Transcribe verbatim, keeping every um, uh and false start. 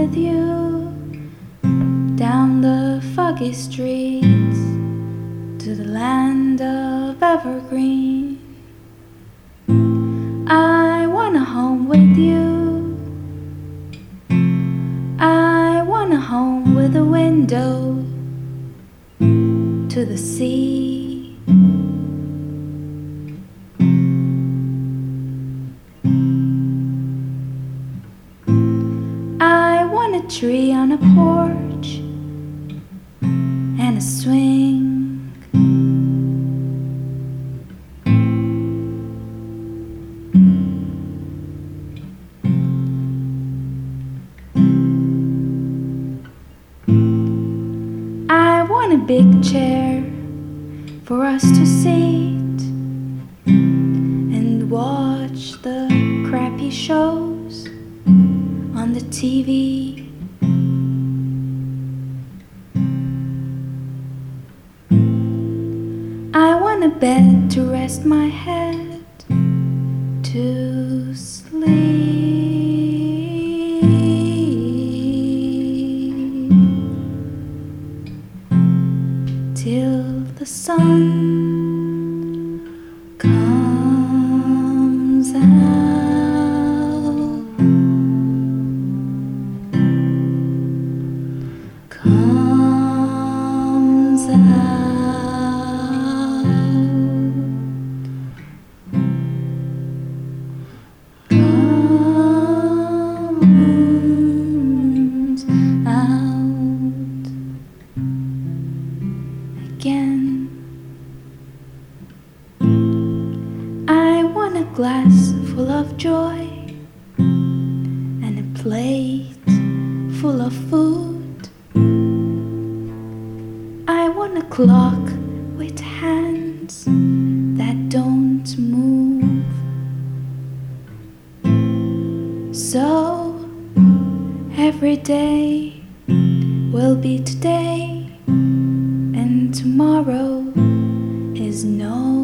with you down the foggy streets to the land of evergreen. I wanna home with you. I wanna home with a window to the sea. I want a tree on a porch and a swing. I want a big chair for us to sit and watch the crappy shows on the T V. I want a bed to rest my head to sleep till the sun comes out, comes out, comes out again. I want a glass full of joy and a plate full of food. I want a clock with hands that don't move. So every day will be today, and tomorrow is no